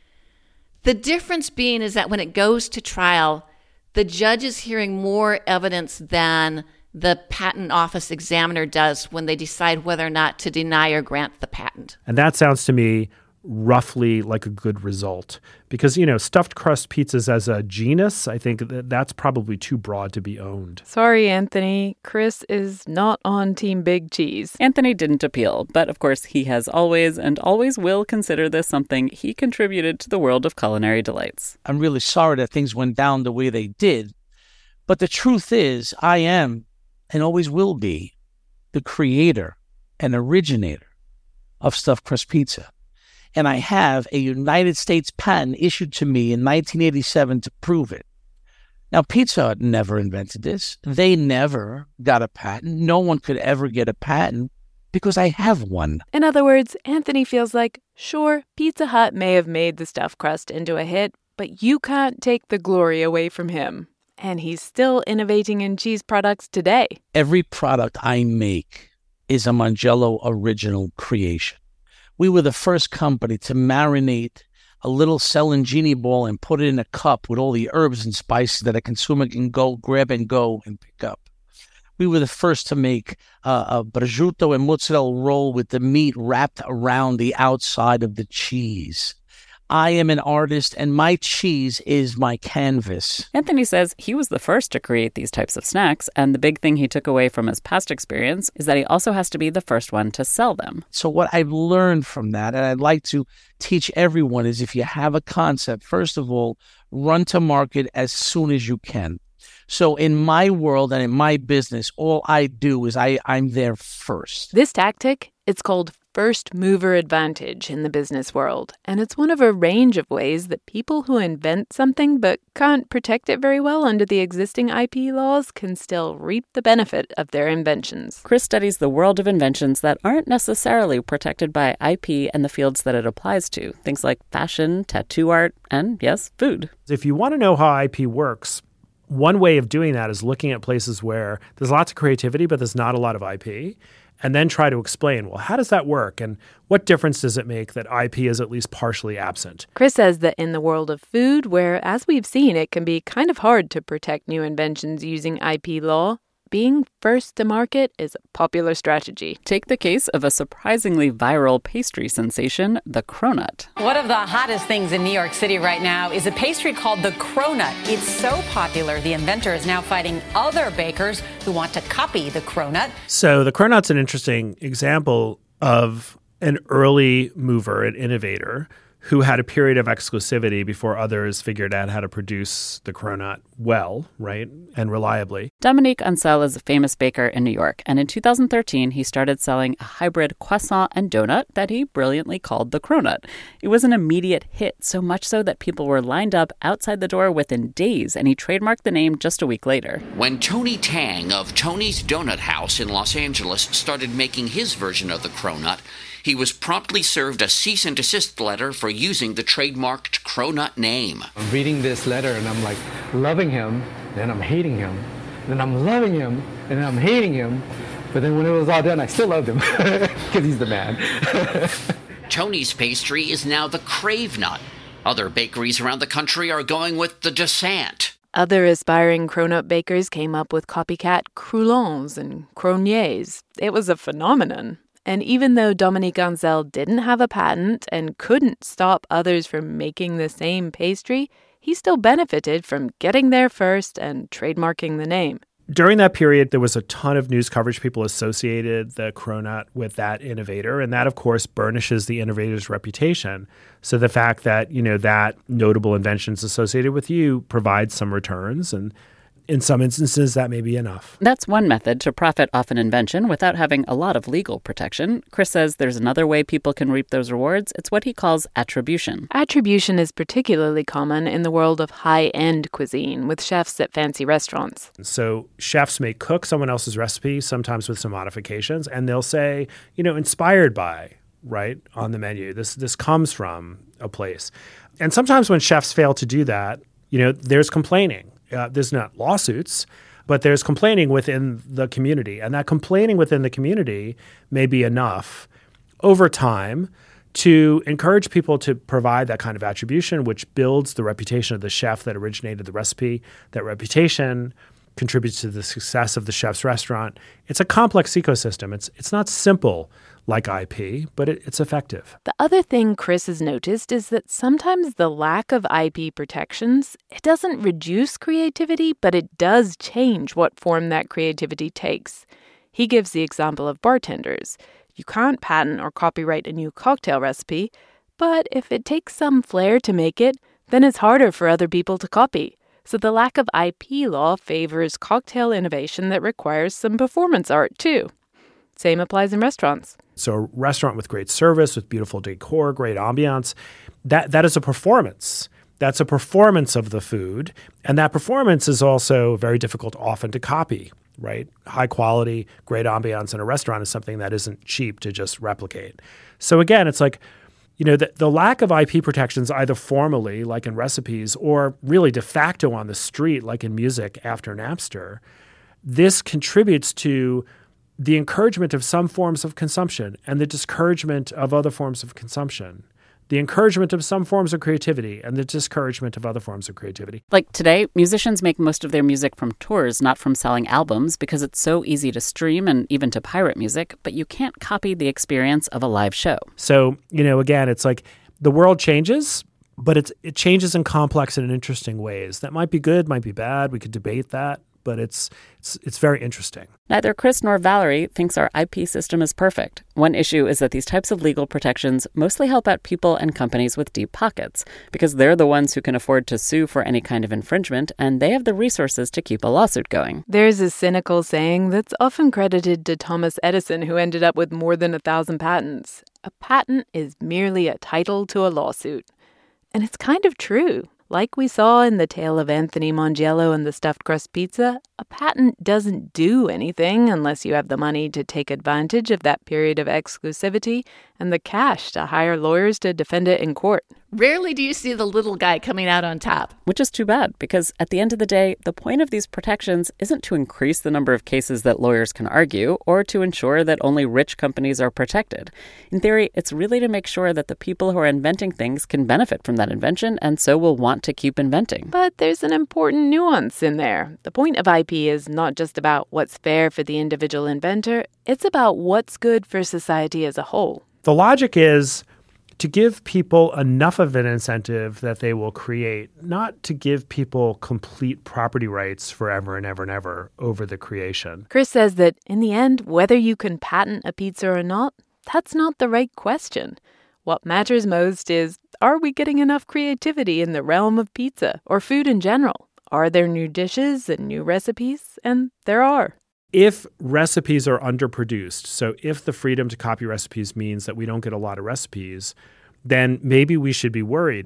The difference being is that when it goes to trial, the judge is hearing more evidence than the patent office examiner does when they decide whether or not to deny or grant the patent.
And that sounds to me roughly like a good result. Because, you know, stuffed crust pizzas as a genus, I think that that's probably too broad to be owned.
Sorry, Anthony. Chris is not on Team Big Cheese.
Anthony didn't appeal, but of course he has always and always will consider this something he contributed to the world of culinary delights.
I'm really sorry that things went down the way they did. But the truth is, I am, and always will be, the creator and originator of stuffed crust pizza. And I have a United States patent issued to me in nineteen eighty-seven to prove it. Now, Pizza Hut never invented this. They never got a patent. No one could ever get a patent because I have one.
In other words, Anthony feels like, sure, Pizza Hut may have made the stuffed crust into a hit, but you can't take the glory away from him. And he's still innovating in cheese products today.
Every product I make is a Mangello original creation. We were the first company to marinate a little Celangini ball and put it in a cup with all the herbs and spices that a consumer can go grab and go and pick up. We were the first to make uh, a prosciutto and mozzarella roll with the meat wrapped around the outside of the cheese. I am an artist, and my cheese is my canvas.
Anthony says he was the first to create these types of snacks, and the big thing he took away from his past experience is that he also has to be the first one to sell them.
So what I've learned from that, and I'd like to teach everyone, is if you have a concept, first of all, run to market as soon as you can. So in my world and in my business, all I do is I, I'm there first.
This tactic, it's called first mover advantage in the business world. And it's one of a range of ways that people who invent something but can't protect it very well under the existing I P laws can still reap the benefit of their inventions.
Chris studies the world of inventions that aren't necessarily protected by I P and the fields that it applies to. Things like fashion, tattoo art, and, yes, food.
If you want to know how I P works, one way of doing that is looking at places where there's lots of creativity, but there's not a lot of I P. and then try to explain, well, how does that work? And what difference does it make that I P is at least partially absent?
Chris says that in the world of food, where, as we've seen, it can be kind of hard to protect new inventions using I P law, being first to market is a popular strategy.
Take the case of a surprisingly viral pastry sensation, the cronut.
One of the hottest things in New York City right now is a pastry called the cronut. It's so popular, the inventor is now fighting other bakers who want to copy the cronut.
So the cronut's an interesting example of an early mover, an innovator, who had a period of exclusivity before others figured out how to produce the cronut well, right, and reliably.
Dominique Ancel is a famous baker in New York, and in two thousand thirteen, he started selling a hybrid croissant and donut that he brilliantly called the cronut. It was an immediate hit, so much so that people were lined up outside the door within days, and he trademarked the name just a week later.
When Tony Tang of Tony's Donut House in Los Angeles started making his version of the cronut, he was promptly served a cease and desist letter for using the trademarked cronut name.
I'm reading this letter and I'm like loving him, then I'm hating him, then I'm loving him, and then I'm hating him. But then when it was all done, I still loved him because he's the man.
Tony's pastry is now the Crave Nut. Other bakeries around the country are going with the Descent.
Other aspiring cronut bakers came up with copycat croulons and croniers. It was a phenomenon. And even though Dominique Ancel didn't have a patent and couldn't stop others from making the same pastry, he still benefited from getting there first and trademarking the name.
During that period, there was a ton of news coverage. People associated the cronut with that innovator, and that, of course, burnishes the innovator's reputation. So the fact that, you know, that notable invention is associated with you provides some returns, and in some instances, that may be enough.
That's one method to profit off an invention without having a lot of legal protection. Chris says there's another way people can reap those rewards. It's what he calls attribution.
Attribution is particularly common in the world of high-end cuisine with chefs at fancy restaurants.
So chefs may cook someone else's recipe, sometimes with some modifications, and they'll say, you know, inspired by, right, on the menu. This this comes from a place. And sometimes when chefs fail to do that, you know, there's complaining. Uh, there's not lawsuits, but there's complaining within the community. And that complaining within the community may be enough over time to encourage people to provide that kind of attribution, which builds the reputation of the chef that originated the recipe. That reputation contributes to the success of the chef's restaurant. It's a complex ecosystem. It's it's not simple like I P, but it, it's effective.
The other thing Chris has noticed is that sometimes the lack of I P protections, it doesn't reduce creativity, but it does change what form that creativity takes. He gives the example of bartenders. You can't patent or copyright a new cocktail recipe, but if it takes some flair to make it, then it's harder for other people to copy. So the lack of I P law favors cocktail innovation that requires some performance art, too. Same applies in restaurants.
So a restaurant with great service, with beautiful decor, great ambiance, that that is a performance. That's a performance of the food. And that performance is also very difficult often to copy, right? High quality, great ambiance in a restaurant is something that isn't cheap to just replicate. So again, it's like, you know, the, the lack of I P protections either formally, like in recipes, or really de facto on the street, like in music after Napster, this contributes to the encouragement of some forms of consumption and the discouragement of other forms of consumption, the encouragement of some forms of creativity and the discouragement of other forms of creativity.
Like today, musicians make most of their music from tours, not from selling albums, because it's so easy to stream and even to pirate music, but you can't copy the experience of a live show.
So, you know, again, it's like the world changes, but it's, it changes in complex and interesting ways. That might be good, might be bad. We could debate that. But it's, it's it's very interesting.
Neither Chris nor Valerie thinks our I P system is perfect. One issue is that these types of legal protections mostly help out people and companies with deep pockets, because they're the ones who can afford to sue for any kind of infringement, and they have the resources to keep a lawsuit going.
There's a cynical saying that's often credited to Thomas Edison, who ended up with more than a thousand patents. A patent is merely a title to a lawsuit. And it's kind of true. Like we saw in the tale of Anthony Mangiello and the stuffed crust pizza, a patent doesn't do anything unless you have the money to take advantage of that period of exclusivity and the cash to hire lawyers to defend it in court.
Rarely do you see the little guy coming out on top.
Which is too bad, because at the end of the day, the point of these protections isn't to increase the number of cases that lawyers can argue or to ensure that only rich companies are protected. In theory, it's really to make sure that the people who are inventing things can benefit from that invention and so will want to keep inventing.
But there's an important nuance in there. The point of I P is not just about what's fair for the individual inventor, it's about what's good for society as a whole.
The logic is to give people enough of an incentive that they will create, not to give people complete property rights forever and ever and ever over the creation.
Chris says that in the end, whether you can patent a pizza or not, that's not the right question. What matters most is, are we getting enough creativity in the realm of pizza or food in general? Are there new dishes and new recipes? And there are.
If recipes are underproduced, so if the freedom to copy recipes means that we don't get a lot of recipes, then maybe we should be worried.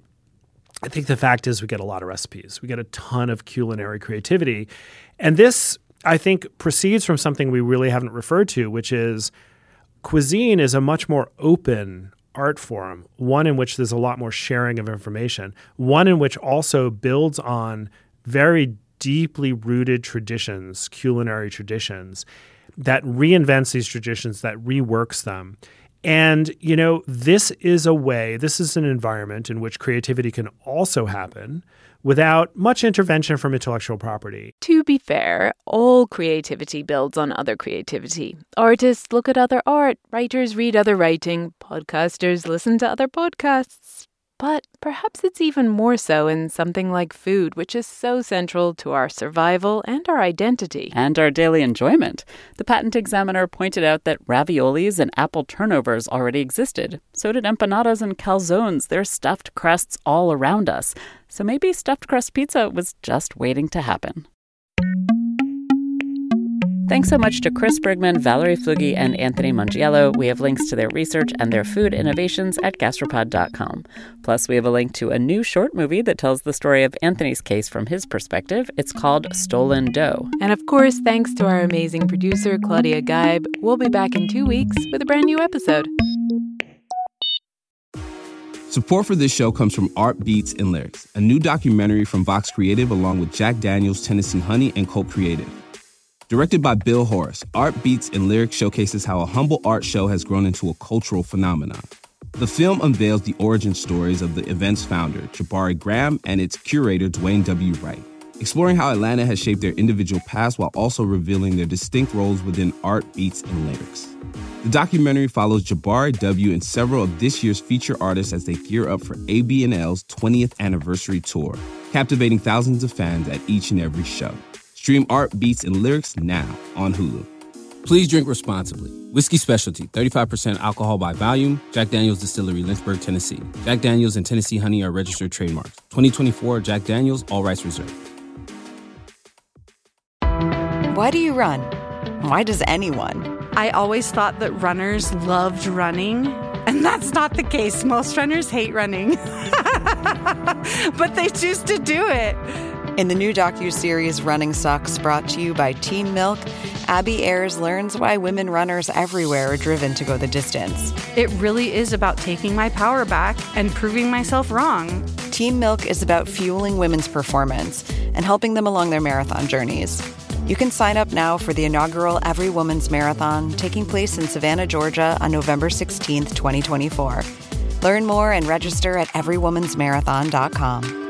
I think the fact is we get a lot of recipes. We get a ton of culinary creativity. And this, I think, proceeds from something we really haven't referred to, which is cuisine is a much more open art form, one in which there's a lot more sharing of information, one in which also builds on very deeply rooted traditions, culinary traditions, that reinvents these traditions, that reworks them. And, you know, this is a way, this is an environment in which creativity can also happen without much intervention from intellectual property.
To be fair, all creativity builds on other creativity. Artists look at other art, writers read other writing, podcasters listen to other podcasts. But perhaps it's even more so in something like food, which is so central to our survival and our identity.
And our daily enjoyment. The patent examiner pointed out that raviolis and apple turnovers already existed. So did empanadas and calzones. They're stuffed crusts all around us. So maybe stuffed crust pizza was just waiting to happen. Thanks so much to Chris Bergman, Valerie Flugy, and Anthony Mangiello. We have links to their research and their food innovations at gastropod dot com. Plus, we have a link to a new short movie that tells the story of Anthony's case from his perspective. It's called Stolen Dough.
And of course, thanks to our amazing producer, Claudia Geib. We'll be back in two weeks with a brand new episode.
Support for this show comes from Art Beats and Lyrics, a new documentary from Vox Creative along with Jack Daniels, Tennessee Honey, and Colt Creative. Directed by Bill Horace, Art Beats and Lyrics showcases how a humble art show has grown into a cultural phenomenon. The film unveils the origin stories of the event's founder, Jabari Graham, and its curator, Dwayne W. Wright, exploring how Atlanta has shaped their individual paths while also revealing their distinct roles within Art Beats and Lyrics. The documentary follows Jabari W. and several of this year's feature artists as they gear up for A B and L's twentieth anniversary tour, captivating thousands of fans at each and every show. Stream Art Beats and Lyrics now on Hulu. Please drink responsibly. Whiskey Specialty, thirty-five percent alcohol by volume. Jack Daniel's Distillery, Lynchburg, Tennessee. Jack Daniel's and Tennessee Honey are registered trademarks. twenty twenty-four Jack Daniel's, all rights reserved.
Why do you run? Why does anyone?
I always thought that runners loved running, and that's not the case. Most runners hate running, but they choose to do it.
In the new docuseries Running Sucks, brought to you by Team Milk, Abby Ayers learns why women runners everywhere are driven to go the distance.
It really is about taking my power back and proving myself wrong.
Team Milk is about fueling women's performance and helping them along their marathon journeys. You can sign up now for the inaugural Every Woman's Marathon taking place in Savannah, Georgia on November sixteenth, twenty twenty-four. Learn more and register at every woman's marathon dot com.